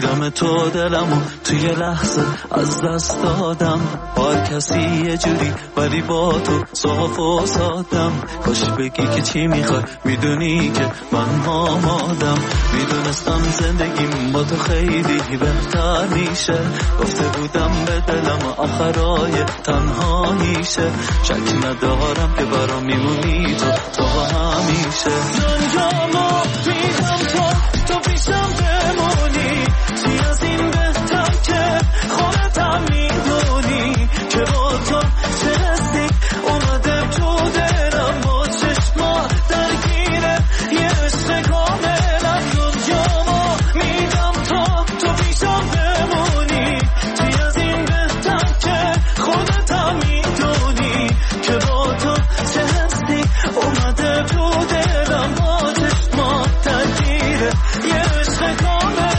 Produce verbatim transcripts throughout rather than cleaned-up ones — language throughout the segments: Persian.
دیدم تو دلمو توی لحظه از دست دادم، با هر کسی یه جوری ولی با تو صاف و سادم. کاش بگی که چی میخوای، میدونی که من آمادم. میدونستم زندگیم با تو خیلی بهتر میشه، گفته بودم به دلم آخرای تنهاییشه. شک ندارم که برام میمونی تو تا همیشه. دنیامو میدم تو تو پیشم بمونی، چی از این بهتر که خودتم میدونی که با تو چه حسی اومده تو دلم، با چشما درگیره یه عشق کاملم. دنیامو میدم تو تو پیشم بمونی، چی از این بهتر که خودتم میدونی که با تو چه حسی اومده تو دلم، با چشما درگیره یه عشق کاملم.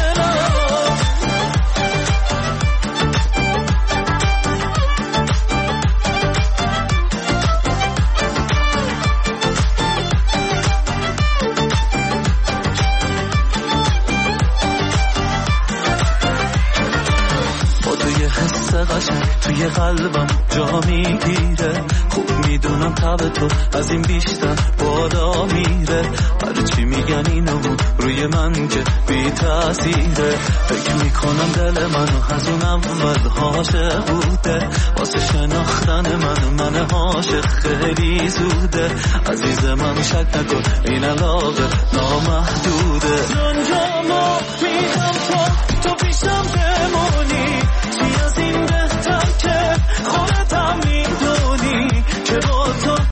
حس قشنگ توی قلبم جا میگیره، خوب میدونم تب تو از این بیشتر بالا میره. هر چی میگن اینو روی من که بی تأثیره، فکر میکنم دل منو از اون اول عاشق بوده. واسه شناختن من من عاشق خیلی زوده. عزیز من شک نکن این علاقه نامحدوده. دنیامو میدم تو تو پیشم